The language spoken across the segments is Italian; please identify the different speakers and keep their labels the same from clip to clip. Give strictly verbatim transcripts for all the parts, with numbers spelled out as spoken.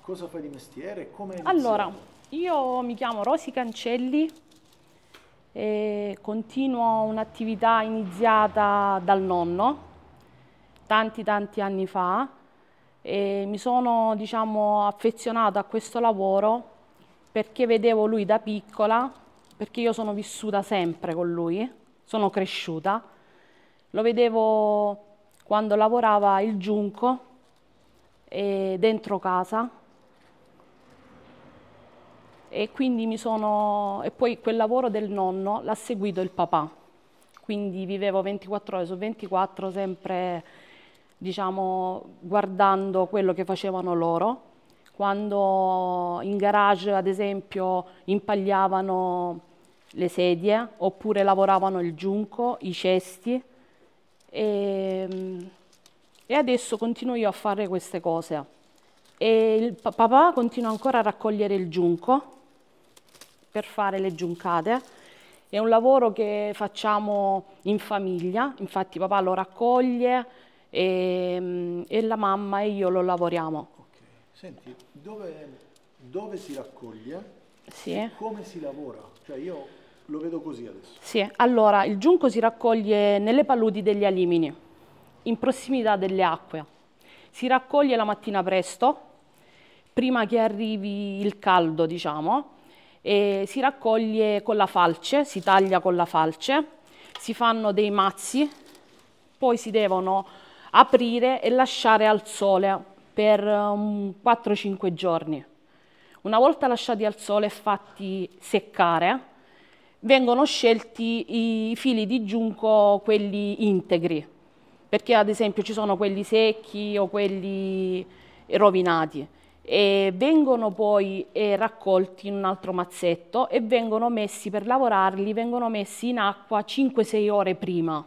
Speaker 1: Cosa fai di mestiere? Come hai
Speaker 2: Allora,
Speaker 1: iniziato?
Speaker 2: io mi chiamo Rosy Cancelli e continuo un'attività iniziata dal nonno tanti tanti anni fa e mi sono, diciamo, affezionata a questo lavoro perché vedevo lui da piccola, perché io sono vissuta sempre con lui, sono cresciuta, lo vedevo quando lavorava il giunco eh, dentro casa. E quindi mi sono... e poi quel lavoro del nonno l'ha seguito il papà, quindi vivevo ventiquattro ore su ventiquattro sempre, diciamo, guardando quello che facevano loro. Quando in garage, ad esempio, impagliavano le sedie oppure lavoravano il giunco, i cesti e, e adesso continuo io a fare queste cose. E il pa- papà continua ancora a raccogliere il giunco per fare le giuncate. È un lavoro che facciamo in famiglia, infatti papà lo raccoglie e, e la mamma e io lo lavoriamo.
Speaker 1: Ok. Senti, dove, dove si raccoglie e
Speaker 2: Sì,
Speaker 1: come si lavora? Cioè io lo vedo così adesso.
Speaker 2: sì. Allora, il giunco si raccoglie nelle paludi degli Alimini, in prossimità delle acque. Si raccoglie la mattina presto, prima che arrivi il caldo, diciamo, e si raccoglie con la falce, si taglia con la falce, si fanno dei mazzi, poi si devono aprire e lasciare al sole per um, quattro cinque giorni. Una volta lasciati al sole e fatti seccare, vengono scelti i fili di giunco, quelli integri, perché ad esempio ci sono quelli secchi o quelli rovinati e vengono poi eh, raccolti in un altro mazzetto e vengono messi per lavorarli, vengono messi in acqua cinque sei ore prima.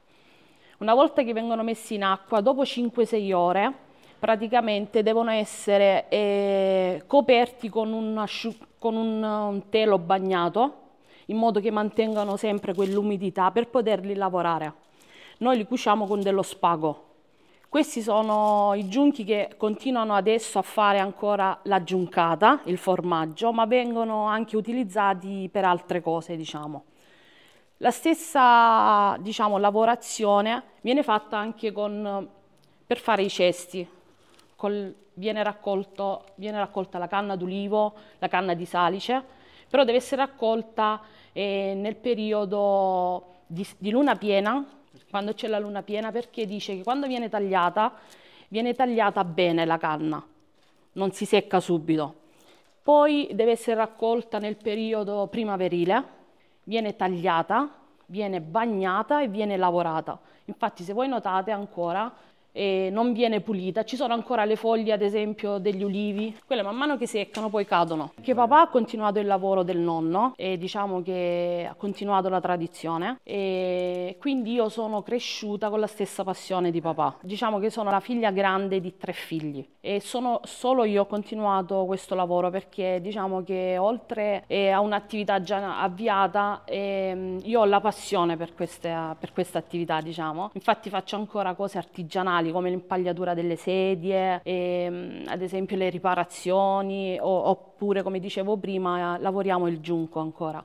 Speaker 2: Una volta che vengono messi in acqua, dopo cinque sei ore, praticamente devono essere eh, coperti con, un, asciu- con un, un telo bagnato, in modo che mantengano sempre quell'umidità per poterli lavorare. Noi li cuciamo con dello spago. Questi sono i giunchi che continuano adesso a fare ancora la giuncata, il formaggio, ma vengono anche utilizzati per altre cose, diciamo. La stessa, diciamo, lavorazione viene fatta anche con, per fare i cesti. Col- viene raccolto, viene raccolta la canna d'ulivo, la canna di salice, però deve essere raccolta eh, nel periodo di, di luna piena, quando c'è la luna piena, perché dice che quando viene tagliata, viene tagliata bene la canna, non si secca subito. Poi deve essere raccolta nel periodo primaverile, viene tagliata, viene bagnata e viene lavorata. Infatti, se voi notate ancora, eh, non viene pulita, ci sono ancora le foglie, ad esempio, degli ulivi, quelle man mano che seccano poi cadono. Che papà ha continuato il lavoro del nonno e diciamo che ha continuato la tradizione e quindi io sono cresciuta con la stessa passione di papà. Diciamo che sono la figlia grande di tre figli e sono solo io ho continuato questo lavoro perché diciamo che oltre eh, a un'attività già avviata ehm, io ho la passione per questa, per questa attività, diciamo. Infatti faccio ancora cose artigianali come l'impagliatura delle sedie, ehm, ad esempio le riparazioni o, oppure come dicevo prima lavoriamo il giunco ancora.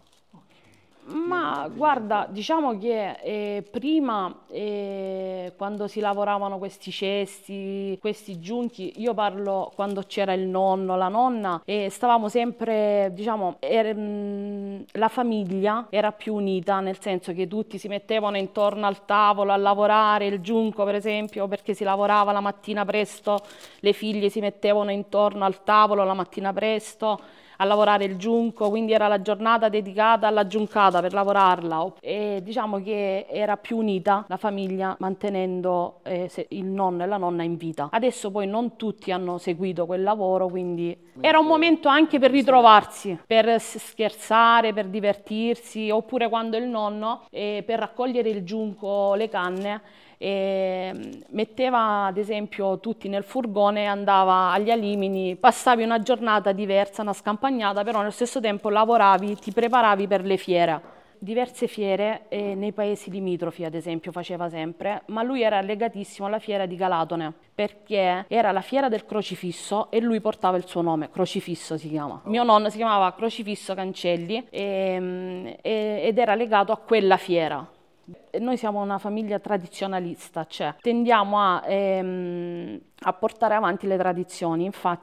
Speaker 2: Ma guarda, diciamo che eh, prima, eh, quando si lavoravano questi cesti, questi giunchi, io parlo quando c'era il nonno, la nonna, e stavamo sempre, diciamo, er- mh, la famiglia era più unita, nel senso che tutti si mettevano intorno al tavolo a lavorare, il giunco per esempio, perché si lavorava la mattina presto, le figlie si mettevano intorno al tavolo la mattina presto a lavorare il giunco, quindi era la giornata dedicata alla giuncata per lavorarla e diciamo che era più unita la famiglia mantenendo eh, se- il nonno e la nonna in vita. Adesso poi non tutti hanno seguito quel lavoro, quindi era un momento anche per ritrovarsi, per s- scherzare, per divertirsi, oppure quando il nonno eh, per raccogliere il giunco, le canne, e metteva ad esempio tutti nel furgone e andava agli Alimini, passavi una giornata diversa, una scampagnata, però nello stesso tempo lavoravi, ti preparavi per le fiere. diverse fiere eh, nei paesi limitrofi, ad esempio, faceva sempre, ma lui era legatissimo alla fiera di Galatone, perché era la fiera del crocifisso e lui portava il suo nome, Crocifisso si chiama. Mio nonno si chiamava Crocifisso Cancelli e, e, ed era legato a quella fiera. Noi siamo una famiglia tradizionalista, cioè tendiamo a, ehm, a portare avanti le tradizioni, infatti